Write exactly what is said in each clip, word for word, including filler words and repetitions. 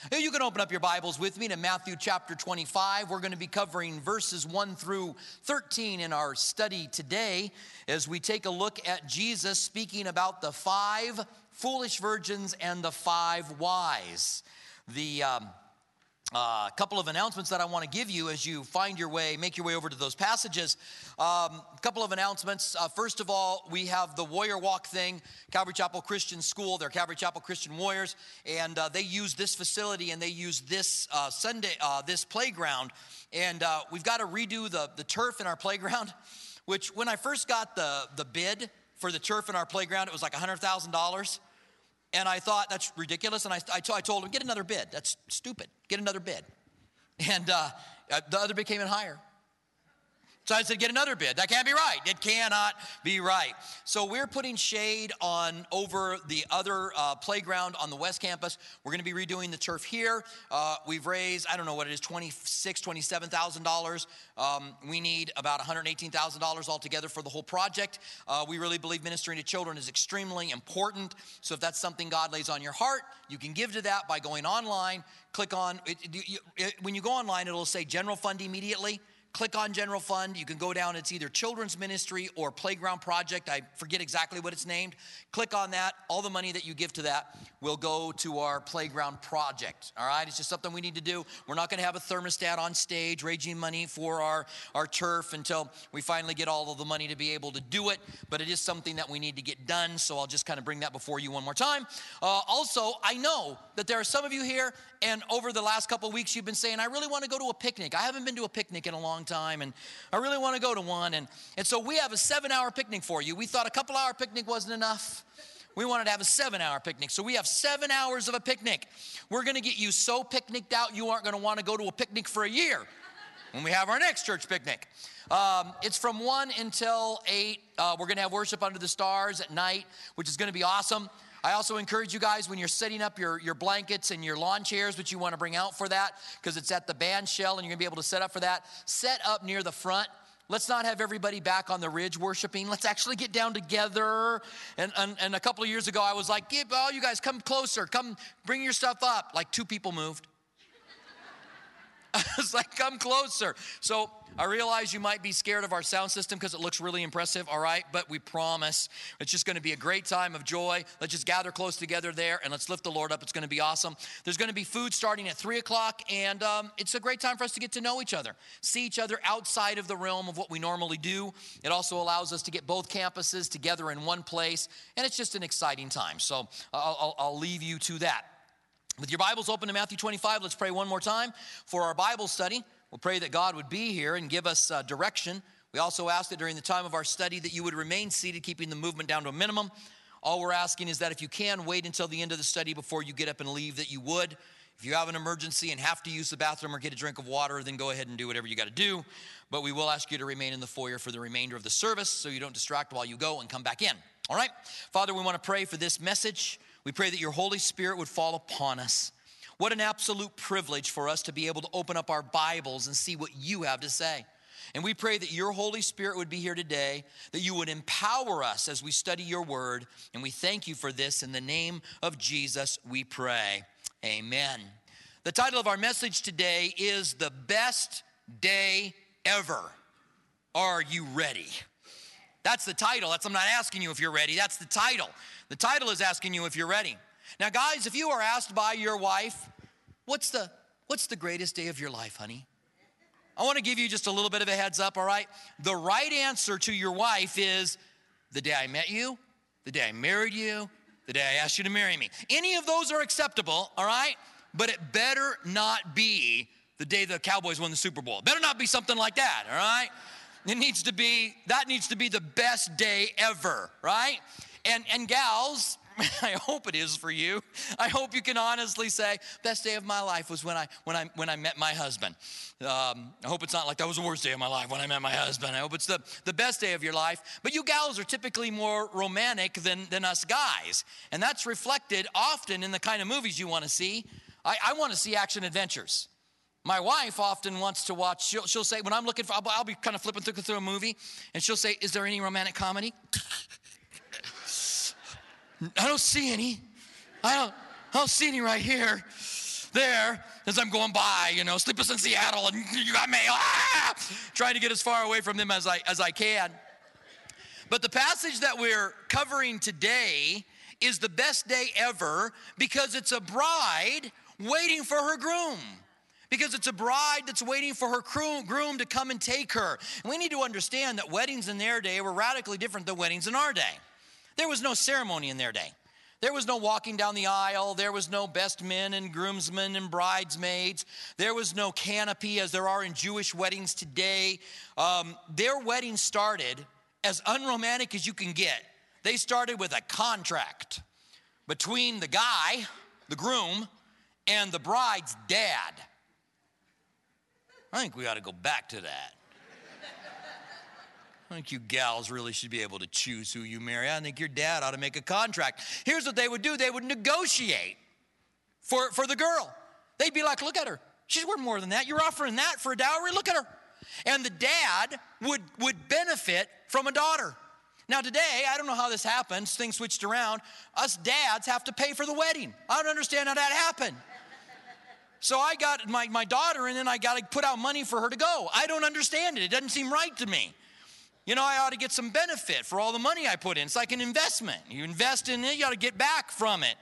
You can open up your Bibles with me to Matthew chapter twenty-five. We're going to be covering verses one through thirteen in our study today as we take a look at Jesus speaking about the five foolish virgins and the five wise. The um, uh, couple of announcements that I want to give you as you find your way, make your way over to those passages. Um, a couple of announcements. Uh, first of all, we have the Warrior Walk thing, Calvary Chapel Christian School. They're Calvary Chapel Christian Warriors, and uh, they use this facility and they use this uh, Sunday, uh, this playground. And uh, we've got to redo the, the turf in our playground, which when I first got the, the bid for the turf in our playground, it was like one hundred thousand dollars. And I thought, that's ridiculous. And I, I, t- I told him, get another bid. That's stupid. Get another bid. And uh, the other bid came in higher. So I said, get another bid. That can't be right. It cannot be right. So we're putting shade on over the other uh, playground on the West Campus. We're going to be redoing the turf here. Uh, we've raised, I don't know what it is, twenty-six thousand dollars, twenty-seven thousand dollars. Um, we need about one hundred eighteen thousand dollars altogether for the whole project. Uh, we really believe ministering to children is extremely important. So if that's something God lays on your heart, you can give to that by going online. Click on, it, it, it, when you go online, it'll say general fund immediately. Click on General Fund. You can go down. It's either Children's Ministry or Playground Project. I forget exactly what it's named. Click on that. All the money that you give to that will go to our playground project. All right? It's just something we need to do. We're not going to have a thermostat on stage raising money for our, our turf until we finally get all of the money to be able to do it. But it is something that we need to get done. So I'll just kind of bring that before you one more time. Uh, also, I know that there are some of you here, and over the last couple of weeks, you've been saying, I really want to go to a picnic. I haven't been to a picnic in a long time, and I really want to go to one. And, and so we have a seven-hour picnic for you. We thought a couple-hour picnic wasn't enough. We wanted to have a seven-hour picnic. So we have seven hours of a picnic. We're going to get you so picnicked out, you aren't going to want to go to a picnic for a year when we have our next church picnic. Um, it's from one until eight. Uh, we're going to have worship under the stars at night, which is going to be awesome. I also encourage you guys, when you're setting up your, your blankets and your lawn chairs, which you want to bring out for that, because it's at the band shell and you're going to be able to set up for that, set up near the front. Let's not have everybody back on the ridge worshiping. Let's actually get down together. And, and, and a couple of years ago, I was like, "Give all you guys, come closer. Come bring your stuff up." Like two people moved. I was like, come closer. So I realize you might be scared of our sound system because it looks really impressive, all right? But we promise it's just going to be a great time of joy. Let's just gather close together there and let's lift the Lord up. It's going to be awesome. There's going to be food starting at three o'clock, and um, it's a great time for us to get to know each other, see each other outside of the realm of what we normally do. It also allows us to get both campuses together in one place, and it's just an exciting time. So I'll, I'll, I'll leave you to that. With your Bibles open to Matthew twenty-five, let's pray one more time for our Bible study. We'll pray that God would be here and give us uh, direction. We also ask that during the time of our study that you would remain seated, keeping the movement down to a minimum. All we're asking is that if you can, wait until the end of the study before you get up and leave, that you would. If you have an emergency and have to use the bathroom or get a drink of water, then go ahead and do whatever you got to do. But we will ask you to remain in the foyer for the remainder of the service so you don't distract while you go and come back in. All right? Father, we want to pray for this message. We pray that your Holy Spirit would fall upon us. What an absolute privilege for us to be able to open up our Bibles and see what you have to say. And we pray that your Holy Spirit would be here today, that you would empower us as we study your word. And we thank you for this. In the name of Jesus, we pray. Amen. The title of our message today is The Best Day Ever. Are you ready? That's the title. That's, I'm not asking you if you're ready. That's the title. The title is asking you if you're ready. Now, guys, if you are asked by your wife, what's the, what's the greatest day of your life, honey? I want to give you just a little bit of a heads up, all right? The right answer to your wife is the day I met you, the day I married you, the day I asked you to marry me. Any of those are acceptable, all right? But it better not be the day the Cowboys won the Super Bowl. It better not be something like that, all right? It needs to be, that needs to be the best day ever, right? And and gals, I hope it is for you. I hope you can honestly say, best day of my life was when I when I when I met my husband. Um, I hope it's not like that was the worst day of my life when I met my husband. I hope it's the, the best day of your life. But you gals are typically more romantic than, than us guys. And that's reflected often in the kind of movies you want to see. I, I want to see action adventures. My wife often wants to watch, she'll, she'll say, when I'm looking for, I'll, I'll be kind of flipping through, through a movie, and she'll say, is there any romantic comedy? I don't see any. I don't, I don't see any right here. there as I'm going by, you know, Sleepless in Seattle, and you got mail, ah! Trying to get as far away from them as I, as I can. But the passage that we're covering today is the best day ever because it's a bride waiting for her groom. Because it's a bride that's waiting for her groom to come and take her. And we need to understand that weddings in their day were radically different than weddings in our day. There was no ceremony in their day. There was no walking down the aisle. There was no best men and groomsmen and bridesmaids. There was no canopy as there are in Jewish weddings today. Um, their wedding started as unromantic as you can get. They started with a contract between the guy, the groom, and the bride's dad. I think we ought to go back to that. I think you gals really should be able to choose who you marry. I think your dad ought to make a contract. Here's what they would do. They would negotiate for, for the girl. They'd be like, look at her. She's worth more than that. You're offering that for a dowry? Look at her. And the dad would, would benefit from a daughter. Now today, I don't know how this happens. Things switched around. Us dads have to pay for the wedding. I don't understand how that happened. So I got my, my daughter, and then I got to put out money for her to go. I don't understand it. It doesn't seem right to me. You know, I ought to get some benefit for all the money I put in. It's like an investment. You invest in it, you ought to get back from it.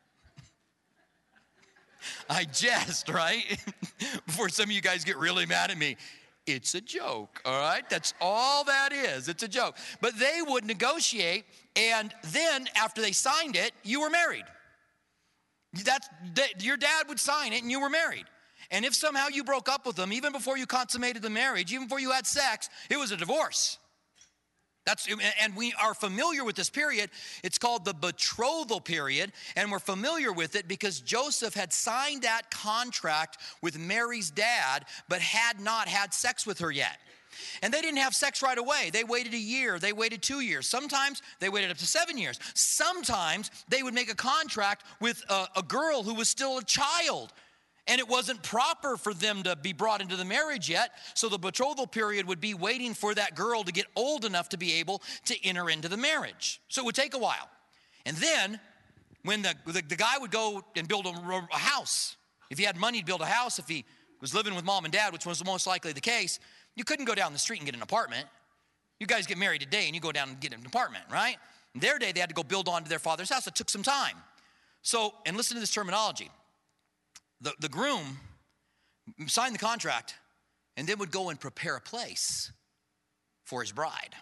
I jest, right? Before some of you guys get really mad at me. It's a joke, all right? That's all that is. It's a joke. But they would negotiate, and then after they signed it, you were married. That's, that, your dad would sign it and you were married. And if somehow you broke up with them, even before you consummated the marriage, even before you had sex, it was a divorce. That's, and we are familiar with this period. It's called the betrothal period, and we're familiar with it because Joseph had signed that contract with Mary's dad, but had not had sex with her yet. And they didn't have sex right away. They waited a year. They waited two years. Sometimes they waited up to seven years. Sometimes they would make a contract with a, a girl who was still a child. And it wasn't proper for them to be brought into the marriage yet. So the betrothal period would be waiting for that girl to get old enough to be able to enter into the marriage. So it would take a while. And then when the, the, the guy would go and build a, a house, if he had money to build a house, if he was living with mom and dad, which was most likely the case, you couldn't go down the street and get an apartment. You guys get married today and you go down and get an apartment, right? In their day, they had to go build onto their father's house. It took some time. So, and listen to this terminology. The, the groom signed the contract and then would go and prepare a place for his bride.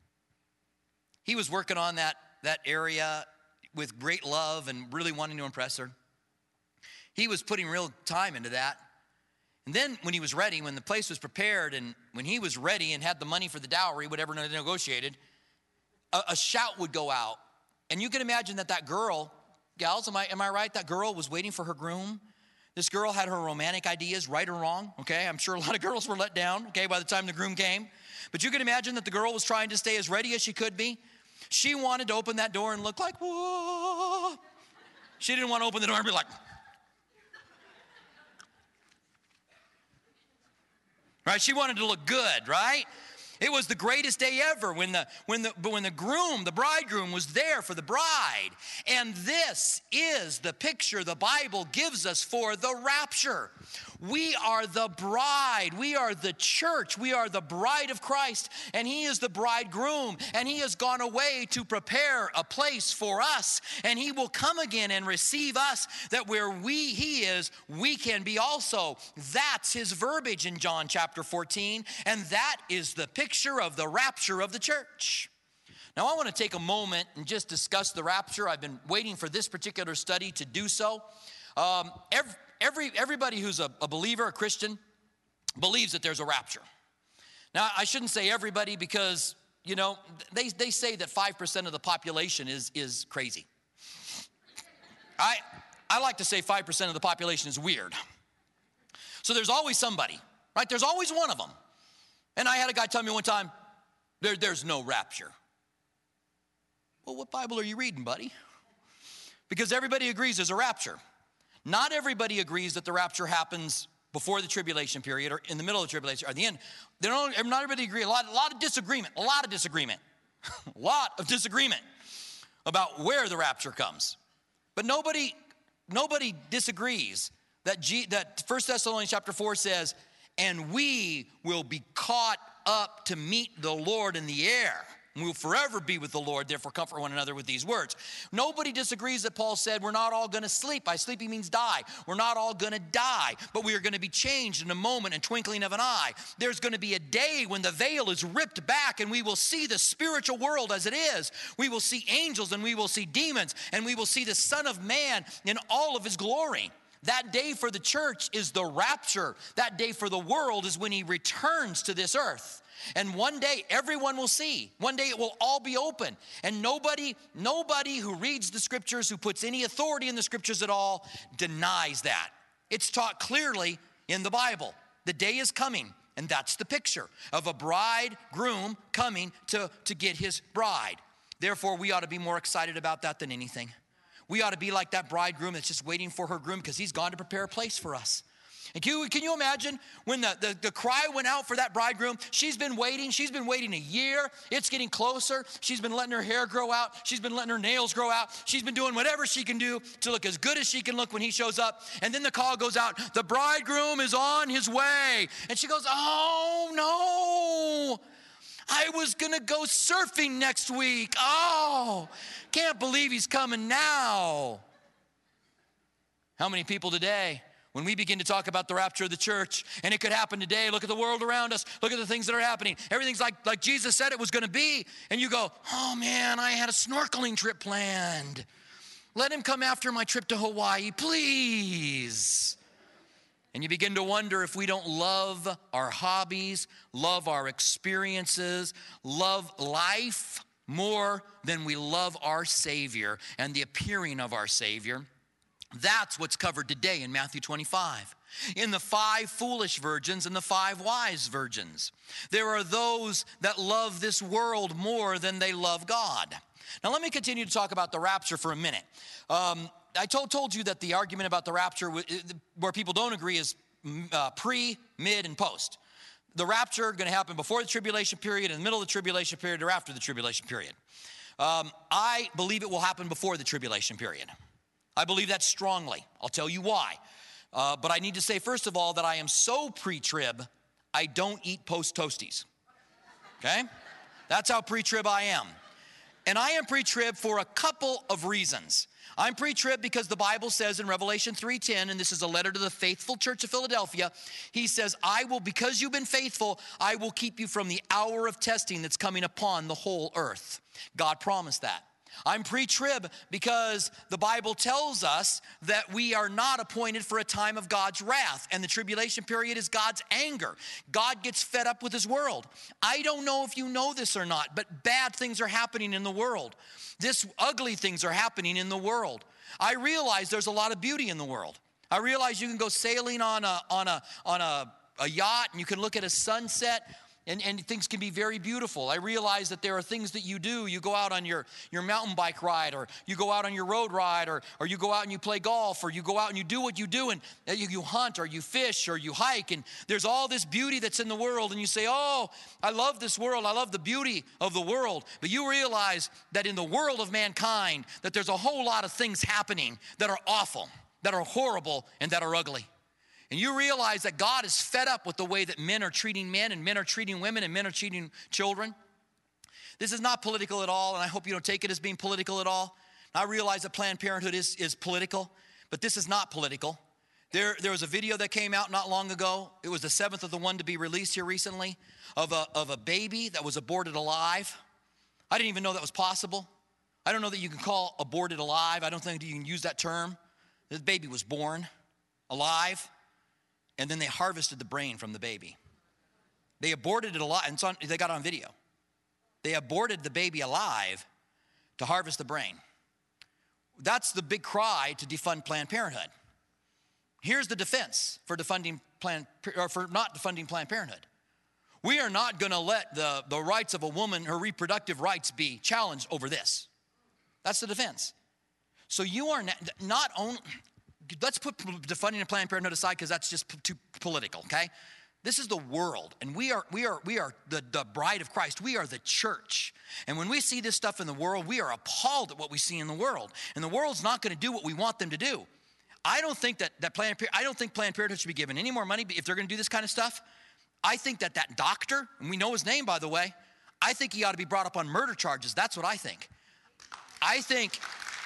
He was working on that, that area with great love and really wanting to impress her. He was putting real time into that. And then when he was ready, when the place was prepared, and when he was ready and had the money for the dowry, whatever they negotiated, a, a shout would go out. And you can imagine that that girl, gals, am I, am I right? That girl was waiting for her groom. This girl had her romantic ideas, right or wrong, okay? I'm sure a lot of girls were let down, okay, by the time the groom came. But you can imagine that the girl was trying to stay as ready as she could be. She wanted to open that door and look like, whoa. She didn't want to open the door and be like, right? She wanted to look good, right? It was the greatest day ever when the, when the, when the groom, the bridegroom was there for the bride. And this is the picture the Bible gives us for the rapture. We are the bride. We are the church. We are the bride of Christ, and he is the bridegroom, and he has gone away to prepare a place for us, and he will come again and receive us, that where we he is, we can be also. That's his verbiage in John chapter fourteen, and that is the picture of the rapture of the church. Now, I want to take a moment and just discuss the rapture. I've been waiting for this particular study to do so. Um, every, every, everybody who's a, a believer, a Christian, believes that there's a rapture. Now, I shouldn't say everybody because, you know, they, they say that five percent of the population is, is crazy. I, I like to say five percent of the population is weird. So there's always somebody, right? There's always one of them. And I had a guy tell me one time, there, there's no rapture. Well, what Bible are you reading, buddy? Because everybody agrees there's a rapture. Not everybody agrees that the rapture happens before the tribulation period or in the middle of the tribulation or at the end. They don't, not everybody agree. A lot, a lot of disagreement, a lot of disagreement, a lot of disagreement about where the rapture comes. But nobody, nobody disagrees that, G, that First Thessalonians chapter four says, and we will be caught up to meet the Lord in the air. We will forever be with the Lord, therefore comfort one another with these words. Nobody disagrees that Paul said we're not all going to sleep. By sleep he means die. We're not all going to die, but we are going to be changed in a moment and twinkling of an eye. There's going to be a day when the veil is ripped back and we will see the spiritual world as it is. We will see angels and we will see demons and we will see the Son of Man in all of his glory. That day for the church is the rapture. That day for the world is when he returns to this earth. And one day everyone will see. One day it will all be open. And nobody, nobody who reads the scriptures, who puts any authority in the scriptures at all, denies that. It's taught clearly in the Bible. The day is coming, and that's the picture of a bridegroom coming to, to get his bride. Therefore, we ought to be more excited about that than anything. We ought to be like that bridegroom that's just waiting for her groom because he's gone to prepare a place for us. And can you, can you imagine when the, the, the cry went out for that bridegroom? She's been waiting. She's been waiting a year. It's getting closer. She's been letting her hair grow out. She's been letting her nails grow out. She's been doing whatever she can do to look as good as she can look when he shows up. And then the call goes out, the bridegroom is on his way. And she goes, oh, no. I was going to go surfing next week. Oh, can't believe he's coming now. How many people today, when we begin to talk about the rapture of the church, and it could happen today, look at the world around us, look at the things that are happening. Everything's like, like Jesus said it was going to be. And you go, oh man, I had a snorkeling trip planned. Let him come after my trip to Hawaii, please. And you begin to wonder if we don't love our hobbies, love our experiences, love life more than we love our Savior and the appearing of our Savior. That's what's covered today in Matthew twenty-five. In the five foolish virgins and the five wise virgins, there are those that love this world more than they love God. Now let me continue to talk about the rapture for a minute. Um, I told, told you that the argument about the rapture where people don't agree is uh, pre, mid, and post. The rapture going to happen before the tribulation period, in the middle of the tribulation period, or after the tribulation period. Um, I believe it will happen before the tribulation period. I believe that strongly. I'll tell you why. Uh, but I need to say, first of all, that I am so pre-trib, I don't eat post-toasties. Okay? That's how pre-trib I am. And I am pre-trib for a couple of reasons. I'm pre-trib because the Bible says in Revelation three ten, and this is a letter to the faithful church of Philadelphia, he says, I will, because you've been faithful, I will keep you from the hour of testing that's coming upon the whole earth. God promised that. I'm pre-trib because the Bible tells us that we are not appointed for a time of God's wrath, and the tribulation period is God's anger. God gets fed up with his world. I don't know if you know this or not, but bad things are happening in the world. This ugly things are happening in the world. I realize there's a lot of beauty in the world. I realize you can go sailing on a on a on a, a yacht and you can look at a sunset. And, and things can be very beautiful. I realize that there are things that you do. You go out on your, your mountain bike ride, or you go out on your road ride, or, or you go out and you play golf, or you go out and you do what you do, and you, you hunt, or you fish, or you hike, and there's all this beauty that's in the world, and you say, oh, I love this world. I love the beauty of the world. But you realize that in the world of mankind, that there's a whole lot of things happening that are awful, that are horrible, and that are ugly. And you realize that God is fed up with the way that men are treating men and men are treating women and men are treating children. This is not political at all, and I hope you don't take it as being political at all. I realize that Planned Parenthood is, is political, but this is not political. There, there was a video that came out not long ago. It was the seventh of the one to be released here recently of a, of a baby that was aborted alive. I didn't even know that was possible. I don't know that you can call aborted alive. I don't think you can use that term. The baby was born alive. And then they harvested the brain from the baby. They aborted it alive, and it's on, they got it on video. They aborted the baby alive to harvest the brain. That's the big cry to defund Planned Parenthood. Here's the defense for defunding Planned, or for not defunding Planned Parenthood. We are not going to let the, the rights of a woman, her reproductive rights, be challenged over this. That's the defense. So you are not, not only... Let's put defunding Planned Parenthood aside because that's just too political, okay? This is the world, and we are we are we are the, the bride of Christ. We are the church. And when we see this stuff in the world, we are appalled at what we see in the world. And the world's not going to do what we want them to do. I don't think that, that Planned Parenthood, I don't think Planned Parenthood should be given any more money if they're going to do this kind of stuff. I think that that doctor, and we know his name, by the way, I think he ought to be brought up on murder charges. That's what I think. I think,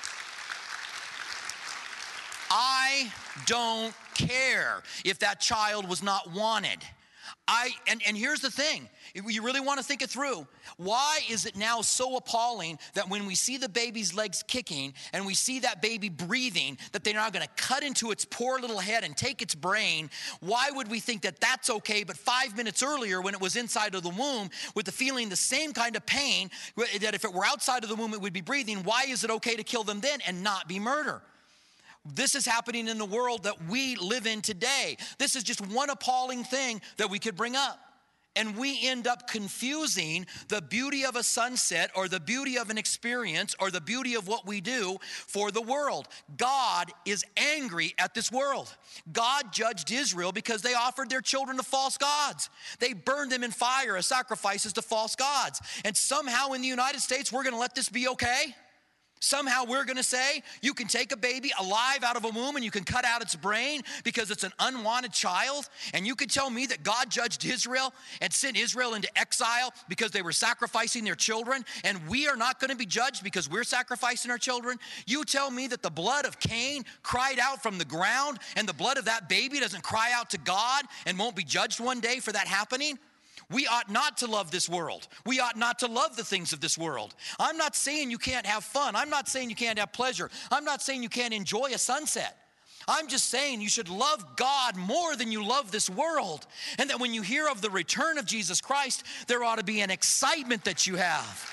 I don't care if that child was not wanted. I and, and here's the thing, if you really want to think it through, why is it now so appalling that when we see the baby's legs kicking and we see that baby breathing, that they're now going to cut into its poor little head and take its brain? Why would we think that that's okay, but five minutes earlier when it was inside of the womb with the feeling the same kind of pain, that if it were outside of the womb it would be breathing, why is it okay to kill them then and not be murder? This is happening in the world that we live in today. This is just one appalling thing that we could bring up. And we end up confusing the beauty of a sunset or the beauty of an experience or the beauty of what we do for the world. God is angry at this world. God judged Israel because they offered their children to false gods. They burned them in fire as sacrifices to false gods. And somehow in the United States, we're going to let this be okay? Somehow we're going to say you can take a baby alive out of a womb and you can cut out its brain because it's an unwanted child, and you can tell me that God judged Israel and sent Israel into exile because they were sacrificing their children, and we are not going to be judged because we're sacrificing our children? You tell me that the blood of Cain cried out from the ground and the blood of that baby doesn't cry out to God and won't be judged one day for that happening? We ought not to love this world. We ought not to love the things of this world. I'm not saying you can't have fun. I'm not saying you can't have pleasure. I'm not saying you can't enjoy a sunset. I'm just saying you should love God more than you love this world. And that when you hear of the return of Jesus Christ, there ought to be an excitement that you have.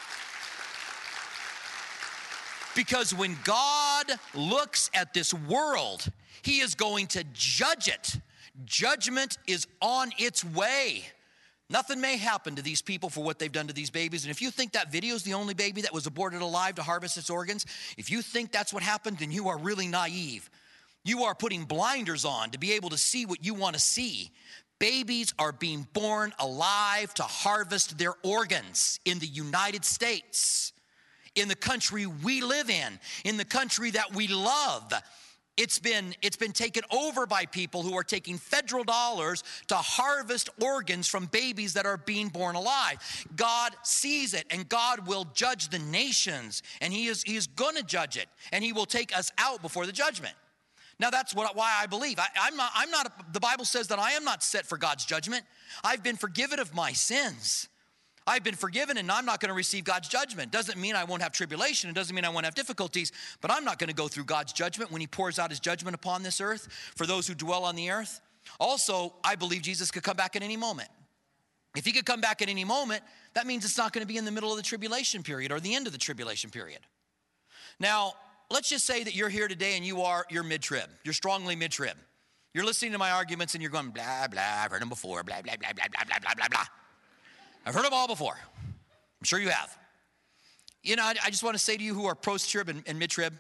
Because when God looks at this world, he is going to judge it. Judgment is on its way. Nothing may happen to these people for what they've done to these babies. And if you think that video is the only baby that was aborted alive to harvest its organs, if you think that's what happened, then you are really naive. You are putting blinders on to be able to see what you want to see. Babies are being born alive to harvest their organs in the United States, in the country we live in, in the country that we love. It's been, it's been taken over by people who are taking federal dollars to harvest organs from babies that are being born alive. God sees it, and God will judge the nations, and he is, he is going to judge it, and he will take us out before the judgment. Now, that's what, why I believe. I, I'm not, I'm not, the Bible says that I am not set for God's judgment. I've been forgiven of my sins. I've been forgiven, and I'm not going to receive God's judgment. Doesn't mean I won't have tribulation. It doesn't mean I won't have difficulties, but I'm not going to go through God's judgment when he pours out his judgment upon this earth for those who dwell on the earth. Also, I believe Jesus could come back at any moment. If he could come back at any moment, that means it's not going to be in the middle of the tribulation period or the end of the tribulation period. Now, let's just say that you're here today and you are, you're mid-trib. You're strongly mid-trib. You're listening to my arguments and you're going, blah, blah, I've heard them before, blah, blah, blah, blah, blah, blah, blah, blah, blah. I've heard them all before. I'm sure you have. You know, I, I just want to say to you who are post-trib and, and mid-trib,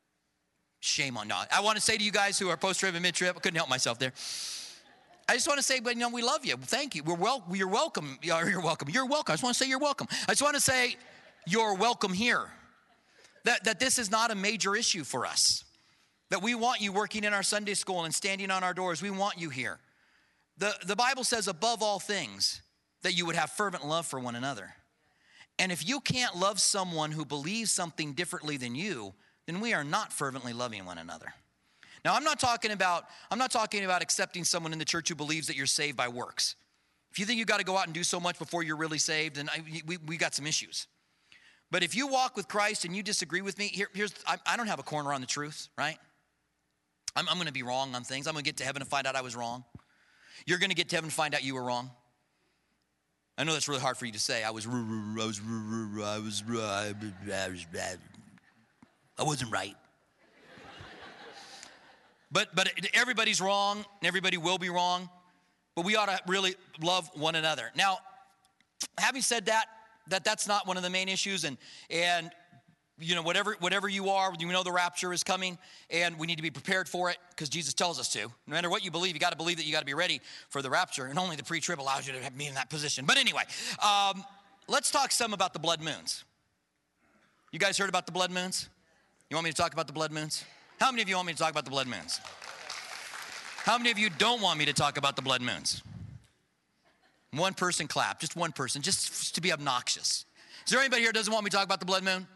shame on y'all. I want to say to you guys who are post-trib and mid-trib, I couldn't help myself there. I just want to say, but you know, we love you. Thank you. We're well, you're welcome. You're welcome. You're welcome. I just want to say you're welcome. I just want to say you're welcome here. That, that this is not a major issue for us. That we want you working in our Sunday school and standing on our doors. We want you here. The, the Bible says above all things, that you would have fervent love for one another. And if you can't love someone who believes something differently than you, then we are not fervently loving one another. Now, I'm not talking about, I'm not talking about accepting someone in the church who believes that you're saved by works. If you think you've got to go out and do so much before you're really saved, then I, we, we got some issues. But if you walk with Christ and you disagree with me, here, here's, I, I don't have a corner on the truth, right? I'm, I'm going to be wrong on things. I'm going to get to heaven and find out I was wrong. You're going to get to heaven and find out you were wrong. I know that's really hard for you to say. I was, I was, I was, I wasn't right. But but everybody's wrong, and everybody will be wrong. But we ought to really love one another. Now, having said that, that that's not one of the main issues, and and you know whatever whatever you are, you know the rapture is coming, and we need to be prepared for it because Jesus tells us to. No matter what you believe, you got to believe that you got to be ready for the rapture, and only the pre-trib allows you to be in that position. But anyway, um, let's talk some about the blood moons. You guys heard about the blood moons? You want me to talk about the blood moons? How many of you want me to talk about the blood moons? How many of you don't want me to talk about the blood moons? One person clap, just one person, just to be obnoxious. Is there anybody here who doesn't want me to talk about the blood moon?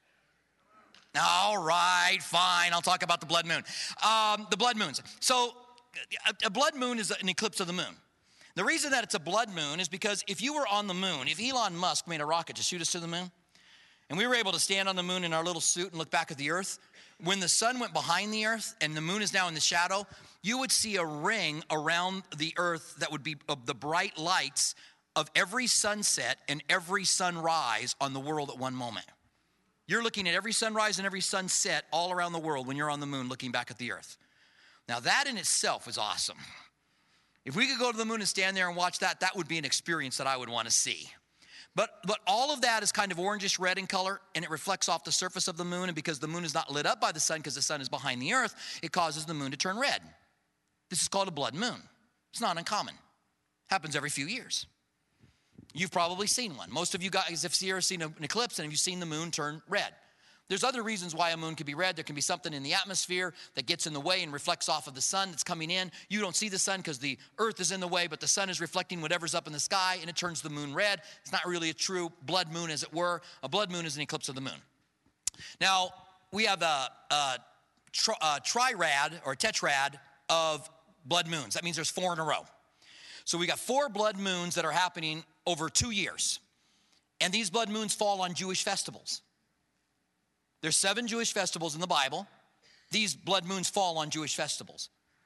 All right, fine, I'll talk about the blood moon. Um, the blood moons. So a, a blood moon is an eclipse of the moon. The reason that it's a blood moon is because if you were on the moon, if Elon Musk made a rocket to shoot us to the moon, and we were able to stand on the moon in our little suit and look back at the earth, when the sun went behind the earth and the moon is now in the shadow, you would see a ring around the earth that would be of the bright lights of every sunset and every sunrise on the world at one moment. You're looking at every sunrise and every sunset all around the world when you're on the moon looking back at the earth. Now that in itself is awesome. If we could go to the moon and stand there and watch that, that would be an experience that I would want to see. But but all of that is kind of orangish red in color, and it reflects off the surface of the moon, and because the moon is not lit up by the sun because the sun is behind the earth, it causes the moon to turn red. This is called a blood moon. It's not uncommon. Happens every few years. You've probably seen one. Most of you guys have seen an eclipse, and have you seen the moon turn red? There's other reasons why a moon can be red. There can be something in the atmosphere that gets in the way and reflects off of the sun that's coming in. You don't see the sun because the earth is in the way, but the sun is reflecting whatever's up in the sky, and it turns the moon red. It's not really a true blood moon, as it were. A blood moon is an eclipse of the moon. Now, we have a, a, tri- a trirad or tetrad of blood moons. That means there's four in a row. So we got four blood moons that are happening over two years. And these blood moons fall on Jewish festivals. There's seven Jewish festivals in the Bible. These blood moons fall on Jewish festivals.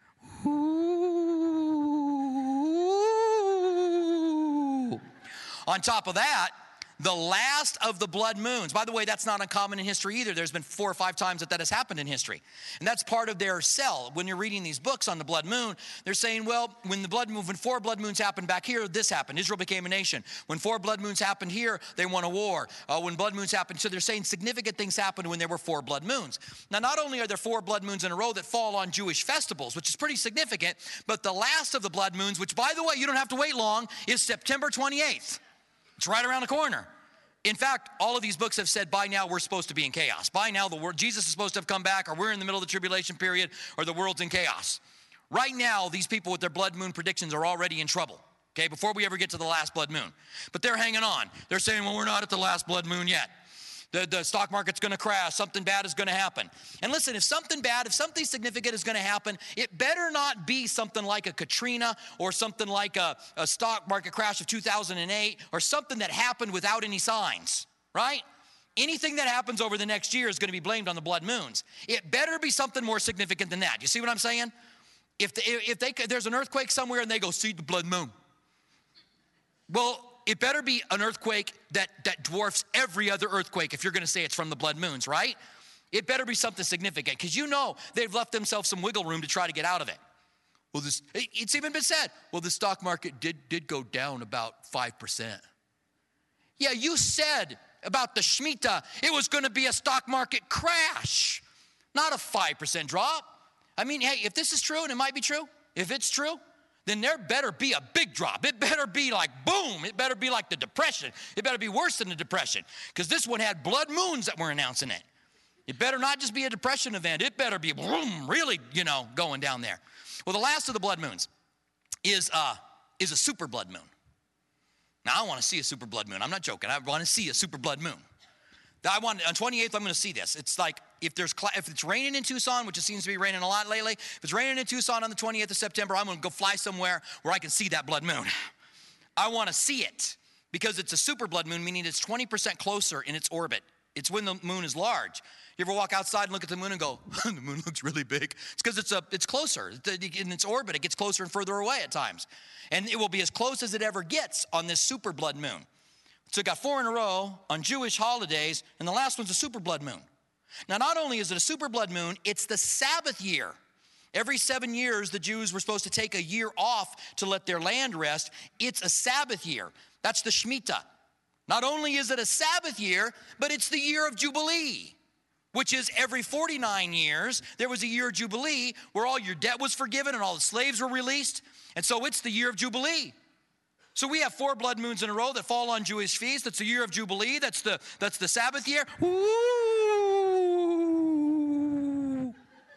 Ooh. On top of that, the last of the blood moons. By the way, that's not uncommon in history either. There's been four or five times that that has happened in history. And that's part of their sell. When you're reading these books on the blood moon, they're saying, well, when the blood moon, when four blood moons happened back here, this happened. Israel became a nation. When four blood moons happened here, they won a war. Uh, when blood moons happened, so they're saying significant things happened when there were four blood moons. Now, not only are there four blood moons in a row that fall on Jewish festivals, which is pretty significant, but the last of the blood moons, which by the way, you don't have to wait long, is September twenty-eighth. It's right around the corner. In fact, all of these books have said by now we're supposed to be in chaos. By now, the world, Jesus is supposed to have come back, or we're in the middle of the tribulation period, or the world's in chaos. Right now, these people with their blood moon predictions are already in trouble, okay, before we ever get to the last blood moon. But they're hanging on. They're saying, well, we're not at the last blood moon yet. The, the stock market's going to crash. Something bad is going to happen. And listen, if something bad, if something significant is going to happen, it better not be something like a Katrina or something like a, a stock market crash of two thousand eight or something that happened without any signs, right? Anything that happens over the next year is going to be blamed on the blood moons. It better be something more significant than that. You see what I'm saying? If, the, if they, there's an earthquake somewhere and they go, see the blood moon. Well, it better be an earthquake that, that dwarfs every other earthquake if you're going to say it's from the blood moons, right? It better be something significant because you know they've left themselves some wiggle room to try to get out of it. Well, this, it's even been said, well, the stock market did, did go down about five percent. Yeah, you said about the Shemitah, it was going to be a stock market crash, not a five percent drop. I mean, hey, if this is true, and it might be true, if it's true, then there better be a big drop. It better be like boom. It better be like the Depression. It better be worse than the Depression because this one had blood moons that were announcing it. It better not just be a depression event. It better be boom, really, you know, going down there. Well, the last of the blood moons is, uh, is a super blood moon. Now, I want to see a super blood moon. I'm not joking. I want to see a super blood moon. I want, on twenty-eighth, I'm going to see this. It's like if there's if it's raining in Tucson, which it seems to be raining a lot lately, if it's raining in Tucson on the twentieth of September, I'm going to go fly somewhere where I can see that blood moon. I want to see it because it's a super blood moon, meaning it's twenty percent closer in its orbit. It's when the moon is large. You ever walk outside and look at the moon and go, the moon looks really big? It's because it's a it's closer. In its orbit, it gets closer and further away at times. And it will be as close as it ever gets on this super blood moon. So it got four in a row on Jewish holidays, and the last one's a super blood moon. Now, not only is it a super blood moon, it's the Sabbath year. Every seven years, the Jews were supposed to take a year off to let their land rest. It's a Sabbath year. That's the Shemitah. Not only is it a Sabbath year, but it's the year of Jubilee, which is every forty-nine years, there was a year of Jubilee where all your debt was forgiven and all the slaves were released. And so it's the year of Jubilee. So we have four blood moons in a row that fall on Jewish feasts. That's the year of Jubilee. That's the, that's the Sabbath year. Ooh.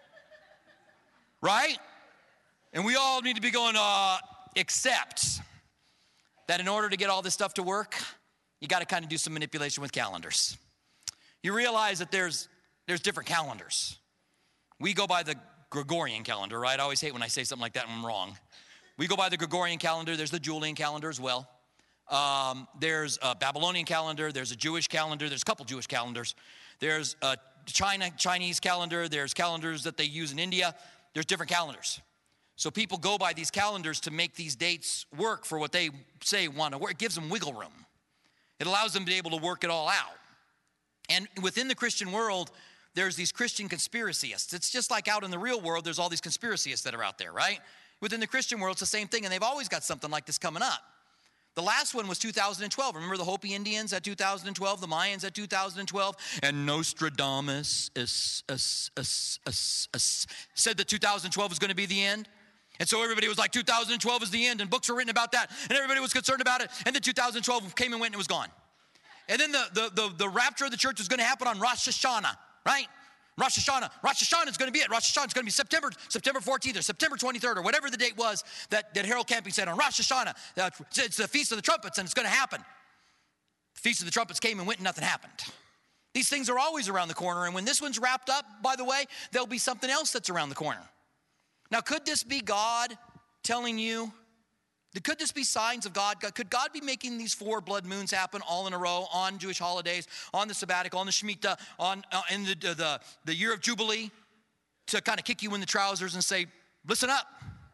right? And we all need to be going, uh, except that in order to get all this stuff to work, you got to kind of do some manipulation with calendars. You realize that there's there's different calendars. We go by the Gregorian calendar, right? I always hate when I say something like that and I'm wrong. We go by the Gregorian calendar. There's the Julian calendar as well. Um, there's a Babylonian calendar. There's a Jewish calendar. There's a couple Jewish calendars. There's a China Chinese calendar. There's calendars that they use in India. There's different calendars. So people go by these calendars to make these dates work for what they say want to work. It gives them wiggle room. It allows them to be able to work it all out. And within the Christian world, there's these Christian conspiracyists. It's just like out in the real world, there's all these conspiracyists that are out there, right? Within the Christian world, it's the same thing, and they've always got something like this coming up. The last one was two thousand twelve. Remember the Hopi Indians at two thousand twelve, the Mayans at two thousand twelve, and Nostradamus is, is, is, is, is, said that two thousand twelve was going to be the end. And so everybody was like, two thousand twelve is the end, and books were written about that, and everybody was concerned about it, and then two thousand twelve came and went and it was gone. And then the, the, the, the rapture of the church was going to happen on Rosh Hashanah, right? Rosh Hashanah. Rosh Hashanah is going to be it. Rosh Hashanah is going to be September September fourteenth or September twenty-third or whatever the date was that, that Harold Camping said on Rosh Hashanah. Uh, it's the Feast of the Trumpets, and it's going to happen. The Feast of the Trumpets came and went, and nothing happened. These things are always around the corner, and when this one's wrapped up, by the way, there'll be something else that's around the corner. Now, could this be God telling you? Could this be signs of God? Could God be making these four blood moons happen all in a row on Jewish holidays, on the sabbatical, on the Shemitah, on uh, in the, the, the year of Jubilee, to kind of kick you in the trousers and say, listen up,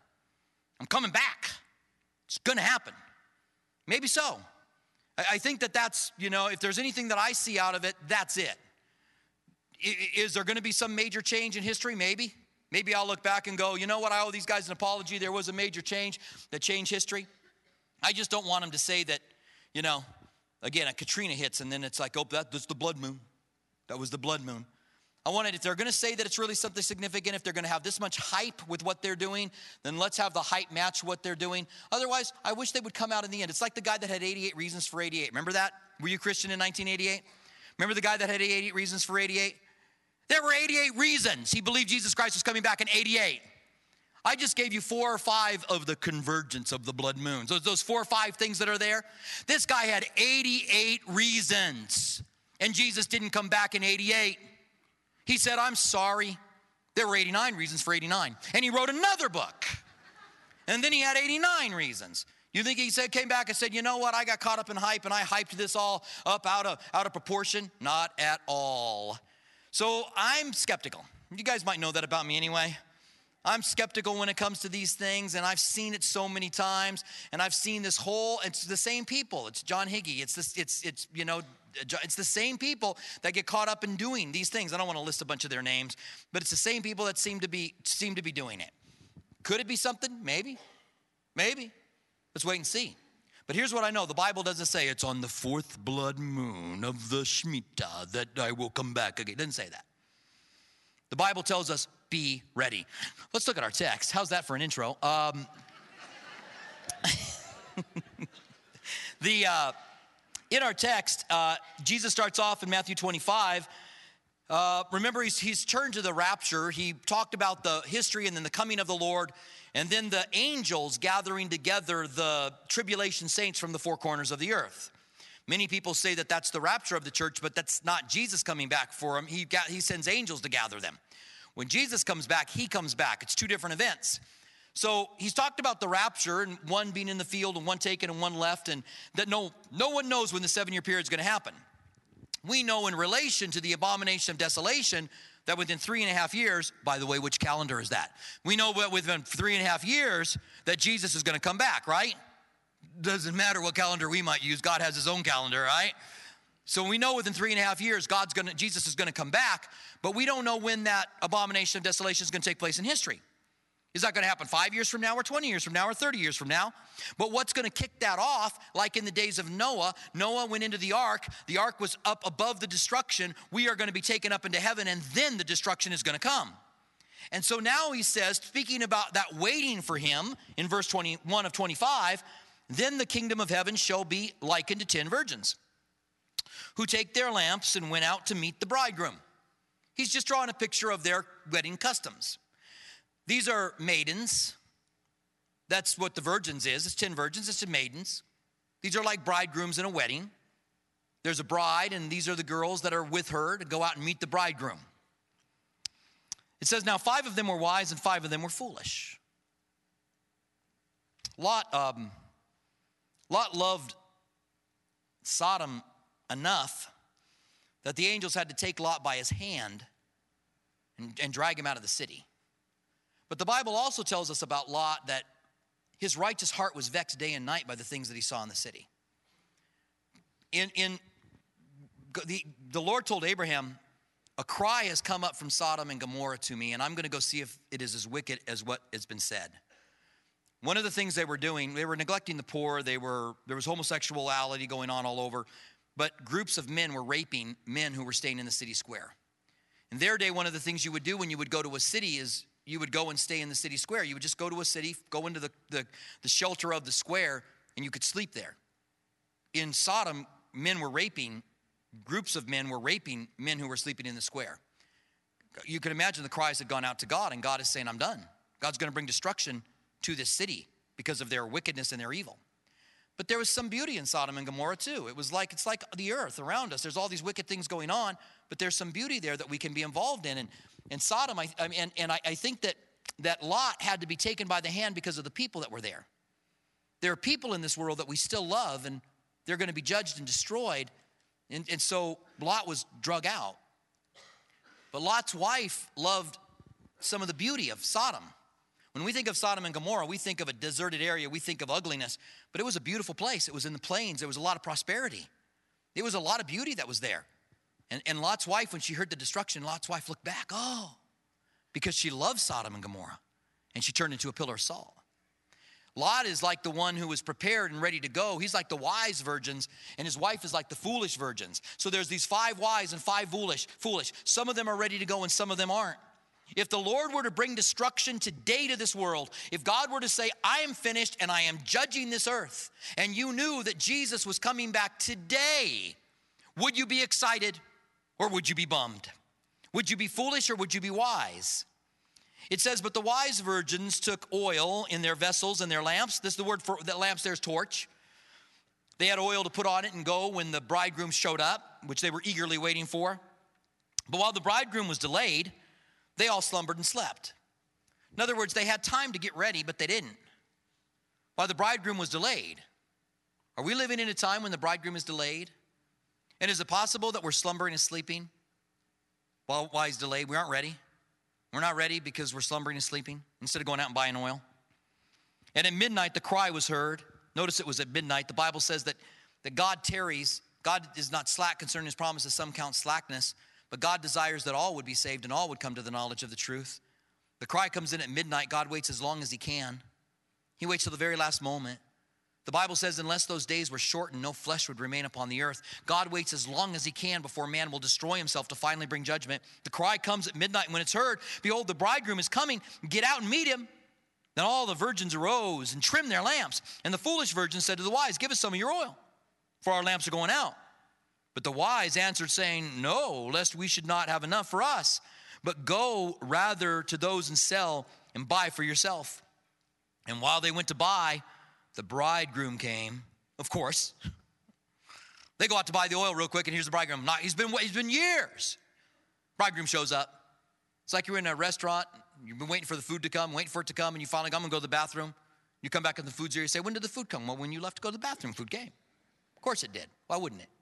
I'm coming back. It's going to happen. Maybe so. I, I think that that's, you know, if there's anything that I see out of it, that's it. I, is there going to be some major change in history? Maybe. Maybe I'll look back and go, you know what, I owe these guys an apology. There was a major change that changed history. I just don't want them to say that, you know, again, a Katrina hits and then it's like, oh, that, that's the blood moon. That was the blood moon. I wanted, if they're going to say that it's really something significant, if they're going to have this much hype with what they're doing, then let's have the hype match what they're doing. Otherwise, I wish they would come out in the end. It's like the guy that had eighty-eight reasons for eighty-eight. Remember that? Were you Christian in nineteen eighty-eight? Remember the guy that had eighty-eight reasons for eighty-eight? There were eighty-eight reasons he believed Jesus Christ was coming back in eighty-eight. I just gave you four or five of the convergence of the blood moons. Those, those four or five things that are there. This guy had eighty-eight reasons, and Jesus didn't come back in eighty-eight. He said, I'm sorry. There were eighty-nine reasons for eighty-nine. And he wrote another book. And then he had eighty-nine reasons. You think he said, came back and said, you know what, I got caught up in hype and I hyped this all up out of, out of proportion? Not at all. So I'm skeptical. You guys might know that about me anyway. I'm skeptical when it comes to these things, and I've seen it so many times, and I've seen this whole, it's the same people. It's John Hagee. It's this, it's, it's, you know, it's the same people that get caught up in doing these things. I don't want to list a bunch of their names, but it's the same people that seem to be, seem to be doing it. Could it be something? Maybe. Maybe. Let's wait and see. But here's what I know. The Bible doesn't say it's on the fourth blood moon of the Shemitah that I will come back again. It doesn't say that. The Bible tells us, be ready. Let's look at our text. How's that for an intro? Um, the uh, in our text, uh, Jesus starts off in Matthew twenty-five. Uh, remember, he's, he's turned to the rapture. He talked about the history and then the coming of the Lord, and then the angels gathering together the tribulation saints from the four corners of the earth. Many people say that that's the rapture of the church, but that's not Jesus coming back for them. He, got, he sends angels to gather them. When Jesus comes back, he comes back. It's two different events. So he's talked about the rapture and one being in the field and one taken and one left, and that no, no one knows when the seven-year period is going to happen. We know in relation to the abomination of desolation that within three and a half years, by the way, which calendar is that? We know that within three and a half years that Jesus is going to come back, right? Doesn't matter what calendar we might use. God has his own calendar, right? So we know within three and a half years, God's going to, Jesus is going to come back, but we don't know when that abomination of desolation is going to take place in history. Is that going to happen five years from now or twenty years from now or thirty years from now? But what's going to kick that off, like in the days of Noah, Noah went into the ark. The ark was up above the destruction. We are going to be taken up into heaven, and then the destruction is going to come. And so now he says, speaking about that waiting for him in verse twenty-one of twenty-five, then the kingdom of heaven shall be likened to ten virgins who take their lamps and went out to meet the bridegroom. He's just drawing a picture of their wedding customs. These are maidens. That's what the virgins is. It's ten virgins, it's ten maidens. These are like bridegrooms in a wedding. There's a bride, and these are the girls that are with her to go out and meet the bridegroom. It says, now five of them were wise and five of them were foolish. Lot, um, Lot loved Sodom enough that the angels had to take Lot by his hand and, and drag him out of the city. But the Bible also tells us about Lot that his righteous heart was vexed day and night by the things that he saw in the city. In, in the, the Lord told Abraham, a cry has come up from Sodom and Gomorrah to me, and I'm going to go see if it is as wicked as what has been said. One of the things they were doing, they were neglecting the poor. They were there was homosexuality going on all over, but groups of men were raping men who were staying in the city square. In their day, one of the things you would do when you would go to a city is you would go and stay in the city square. You would just go to a city, go into the, the, the shelter of the square, and you could sleep there. In Sodom, men were raping, groups of men were raping men who were sleeping in the square. You can imagine the cries had gone out to God, and God is saying, I'm done. God's going to bring destruction to this city because of their wickedness and their evil. But there was some beauty in Sodom and Gomorrah too. It was like, it's like the earth around us. There's all these wicked things going on, but there's some beauty there that we can be involved in. And, and Sodom, I, I mean, and, and I, I think that, that Lot had to be taken by the hand because of the people that were there. There are people in this world that we still love, and they're going to be judged and destroyed. And, and so Lot was drug out. But Lot's wife loved some of the beauty of Sodom. When we think of Sodom and Gomorrah, we think of a deserted area. We think of ugliness. But it was a beautiful place. It was in the plains. There was a lot of prosperity. It was a lot of beauty that was there. And, and Lot's wife, when she heard the destruction, Lot's wife looked back, oh, because she loved Sodom and Gomorrah. And she turned into a pillar of salt. Lot is like the one who was prepared and ready to go. He's like the wise virgins, and his wife is like the foolish virgins. So there's these five wise and five foolish. Foolish. Some of them are ready to go and some of them aren't. If the Lord were to bring destruction today to this world, if God were to say, I am finished and I am judging this earth, and you knew that Jesus was coming back today, would you be excited or would you be bummed? Would you be foolish or would you be wise? It says, but the wise virgins took oil in their vessels and their lamps. This is the word for that lamps, there's torch. They had oil to put on it and go when the bridegroom showed up, which they were eagerly waiting for. But while the bridegroom was delayed, they all slumbered and slept. In other words, they had time to get ready, but they didn't. While the bridegroom was delayed. Are we living in a time when the bridegroom is delayed? And is it possible that we're slumbering and sleeping while, while he's delayed? We aren't ready. We're not ready because we're slumbering and sleeping instead of going out and buying oil. And at midnight, the cry was heard. Notice it was at midnight. The Bible says that, that God tarries. God is not slack concerning his promises. Some count slackness. But God desires that all would be saved and all would come to the knowledge of the truth. The cry comes in at midnight. God waits as long as he can. He waits till the very last moment. The Bible says unless those days were shortened, no flesh would remain upon the earth. God waits as long as he can before man will destroy himself to finally bring judgment. The cry comes at midnight. When it's heard, behold, the bridegroom is coming. Get out and meet him. Then all the virgins arose and trimmed their lamps. And the foolish virgins said to the wise, give us some of your oil, for our lamps are going out. But the wise answered, saying, no, lest we should not have enough for us, but go rather to those and sell and buy for yourself. And while they went to buy, the bridegroom came, of course. They go out to buy the oil real quick, and here's the bridegroom. Not, he's been he's been years. Bridegroom shows up. It's like you're in a restaurant. You've been waiting for the food to come, waiting for it to come, and you finally come and go to the bathroom. You come back and the food's here. You say, when did the food come? Well, when you left to go to the bathroom, food came. Of course it did. Why wouldn't it?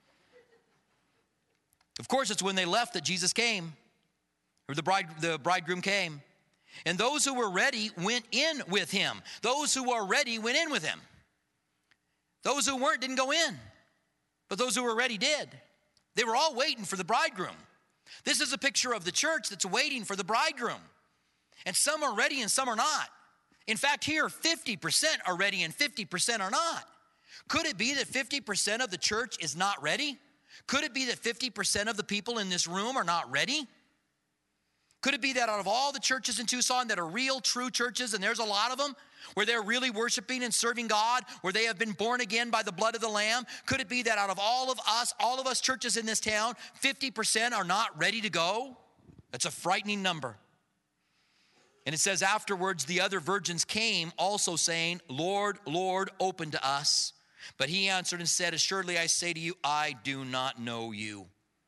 Of course, it's when they left that Jesus came, or the bride, the bridegroom came. And those who were ready went in with him. Those who were ready went in with him. Those who weren't didn't go in. But those who were ready did. They were all waiting for the bridegroom. This is a picture of the church that's waiting for the bridegroom. And some are ready and some are not. In fact, here, fifty percent are ready and fifty percent are not. Could it be that fifty percent of the church is not ready? Could it be that fifty percent of the people in this room are not ready? Could it be that out of all the churches in Tucson that are real, true churches, and there's a lot of them, where they're really worshiping and serving God, where they have been born again by the blood of the Lamb, could it be that out of all of us, all of us churches in this town, fifty percent are not ready to go? That's a frightening number. And it says, afterwards, the other virgins came also saying, Lord, Lord, open to us. But he answered and said, assuredly I say to you, I do not know you.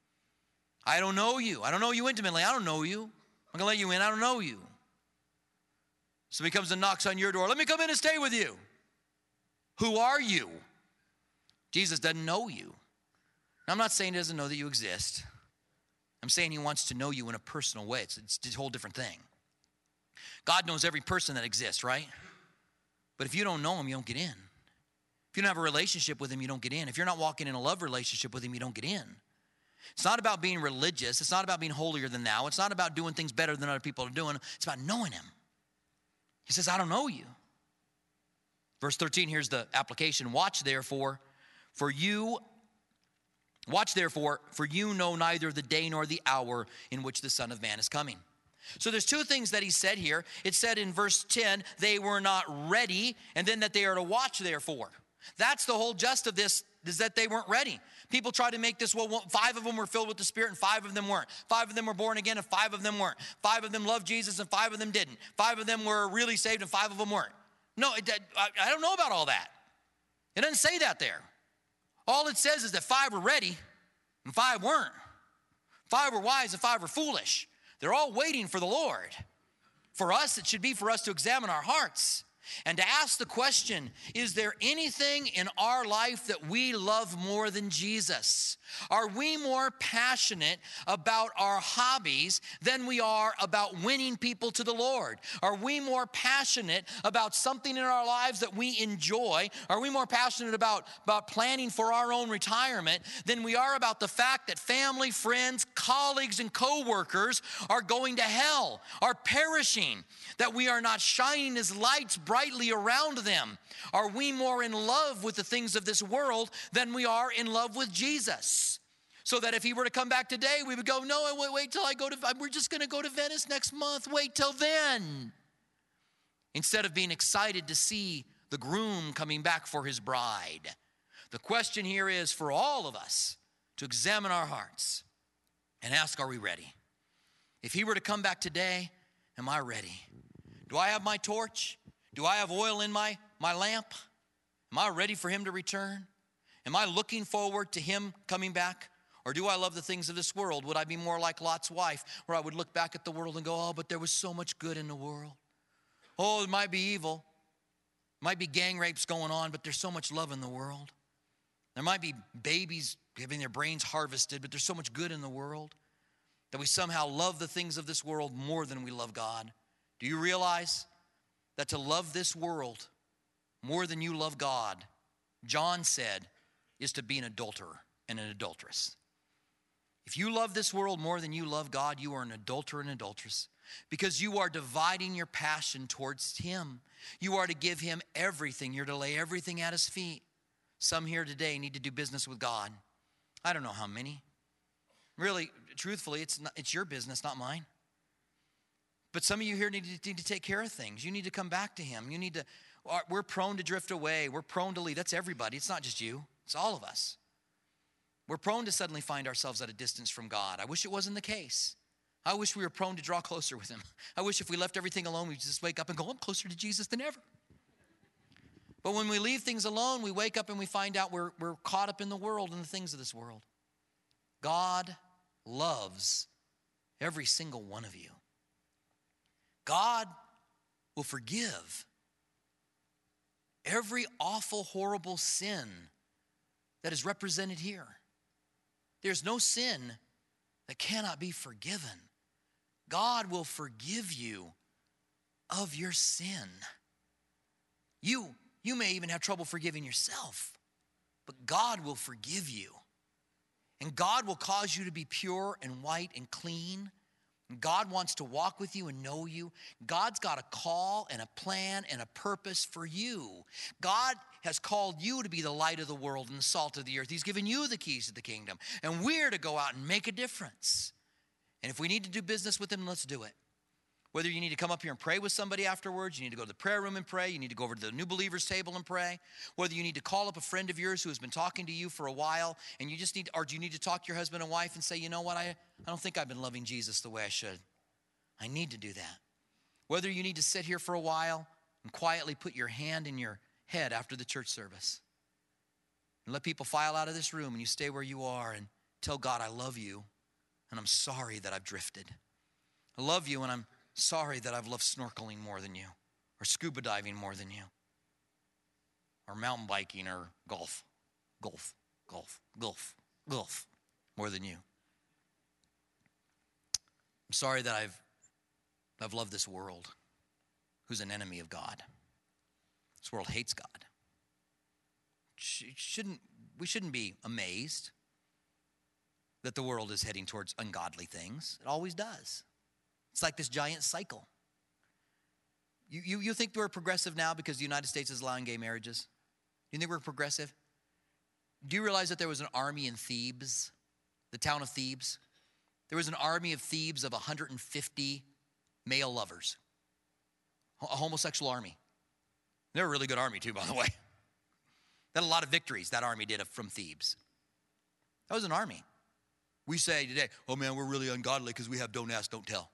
I don't know you. I don't know you intimately. I don't know you. I'm going to let you in. I don't know you. So he comes and knocks on your door. Let me come in and stay with you. Who are you? Jesus doesn't know you. Now, I'm not saying he doesn't know that you exist. I'm saying he wants to know you in a personal way. It's, it's a whole different thing. God knows every person that exists, right? But if you don't know him, you don't get in. If you don't have a relationship with him, you don't get in. If you're not walking in a love relationship with him, you don't get in. It's not about being religious. It's not about being holier than thou. It's not about doing things better than other people are doing. It's about knowing him. He says, I don't know you. Verse thirteen, here's the application. Watch therefore, for you, watch therefore, for you know neither the day nor the hour in which the Son of Man is coming. So there's two things that he said here. It said in verse ten, they were not ready, and then that they are to watch therefore. That's the whole gist of this, is that they weren't ready. People try to make this, well, five of them were filled with the Spirit and five of them weren't. Five of them were born again and five of them weren't. Five of them loved Jesus and five of them didn't. Five of them were really saved and five of them weren't. No, it, I, I don't know about all that. It doesn't say that there. All it says is that five were ready and five weren't. Five were wise and five were foolish. They're all waiting for the Lord. For us, it should be for us to examine our hearts and to ask the question, is there anything in our life that we love more than Jesus? Are we more passionate about our hobbies than we are about winning people to the Lord? Are we more passionate about something in our lives that we enjoy? Are we more passionate about, about planning for our own retirement than we are about the fact that family, friends, colleagues, and co-workers are going to hell, are perishing, that we are not shining as lights brightly around them? Are we more in love with the things of this world than we are in love with Jesus? So that if he were to come back today, we would go, no, wait, wait till I go to, we're just going to go to Venice next month. Wait till then. Instead of being excited to see the groom coming back for his bride. The question here is for all of us to examine our hearts and ask, are we ready? If he were to come back today, am I ready? Do I have my torch? Do I have oil in my, my lamp? Am I ready for him to return? Am I looking forward to him coming back? Or do I love the things of this world? Would I be more like Lot's wife, where I would look back at the world and go, oh, but there was so much good in the world. Oh, it might be evil. It might be gang rapes going on, but there's so much love in the world. There might be babies having their brains harvested, but there's so much good in the world that we somehow love the things of this world more than we love God. Do you realize that to love this world more than you love God, John said, is to be an adulterer and an adulteress? If you love this world more than you love God, you are an adulterer and adulteress, because you are dividing your passion towards him. You are to give him everything. You're to lay everything at his feet. Some here today need to do business with God. I don't know how many. Really, truthfully, it's not, it's your business, not mine. But some of you here need to, need to take care of things. You need to come back to him. You need to, we're prone to drift away. We're prone to leave. That's everybody. It's not just you. It's all of us. We're prone to suddenly find ourselves at a distance from God. I wish it wasn't the case. I wish we were prone to draw closer with him. I wish if we left everything alone, we'd just wake up and go, I'm closer to Jesus than ever. But when we leave things alone, we wake up and we find out we're, we're caught up in the world and the things of this world. God loves every single one of you. God will forgive every awful, horrible sin that is represented here. There's no sin that cannot be forgiven. God will forgive you of your sin. You, you may even have trouble forgiving yourself, but God will forgive you. And God will cause you to be pure and white and clean. And God wants to walk with you and know you. God's got a call and a plan and a purpose for you. God has called you to be the light of the world and the salt of the earth. He's given you the keys to the kingdom. And we're to go out and make a difference. And if we need to do business with him, let's do it. Whether you need to come up here and pray with somebody afterwards, you need to go to the prayer room and pray, you need to go over to the new believers table and pray, whether you need to call up a friend of yours who has been talking to you for a while, and you just need, or do you need to talk to your husband and wife and say, you know what, I, I don't think I've been loving Jesus the way I should. I need to do that. Whether you need to sit here for a while and quietly put your hand in your head after the church service and let people file out of this room and you stay where you are and tell God, I love you and I'm sorry that I've drifted. I love you and I'm sorry that I've loved snorkeling more than you, or scuba diving more than you, or mountain biking, or golf, golf, golf, golf, golf more than you. I'm sorry that I've I've loved this world, who's an enemy of God. This world hates God. Shouldn't we shouldn't be amazed that the world is heading towards ungodly things. It always does. It's like this giant cycle. You, you, you think we're progressive now because the United States is allowing gay marriages? Do you think we're progressive? Do you realize that there was an army in Thebes, the town of Thebes? There was an army of Thebes of one hundred fifty male lovers, a homosexual army. They're a really good army too, by the way. They had a lot of victories that army did from Thebes. That was an army. We say today, oh man, we're really ungodly because we have don't ask, don't tell.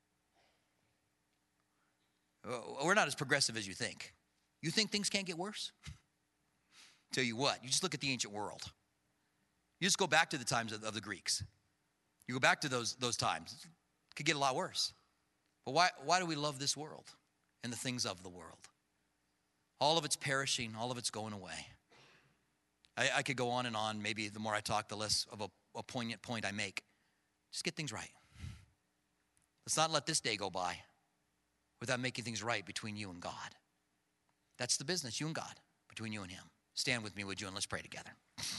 We're not as progressive as you think. You think things can't get worse? Tell you what, you just look at the ancient world. You just go back to the times of, of the Greeks. You go back to those, those times. It could get a lot worse. But why, why do we love this world and the things of the world? All of it's perishing. All of it's going away. I, I could go on and on. Maybe the more I talk, the less of a, a poignant point I make. Just get things right. Let's not let this day go by without making things right between you and God. That's the business, you and God, between you and him. Stand with me, would you, and let's pray together.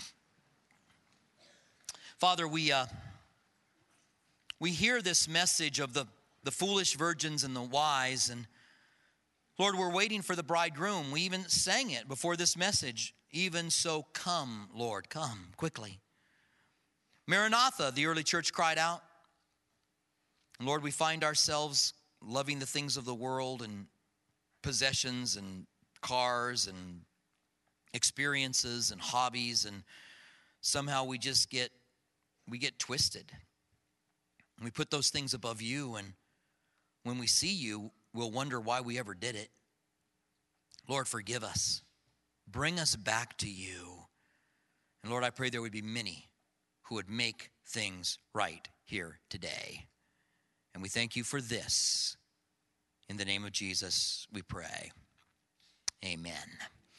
Father, we uh, we hear this message of the, the foolish virgins and the wise, and Lord, we're waiting for the bridegroom. We even sang it before this message. Even so, come, Lord, come quickly. Maranatha, the early church cried out. And Lord, we find ourselves loving the things of the world and possessions and cars and experiences and hobbies, and somehow we just get we get twisted. And we put those things above you, and when we see you, we'll wonder why we ever did it. Lord, forgive us. Bring us back to you. And Lord, I pray there would be many who would make things right here today. And we thank you for this. In the name of Jesus, we pray. Amen.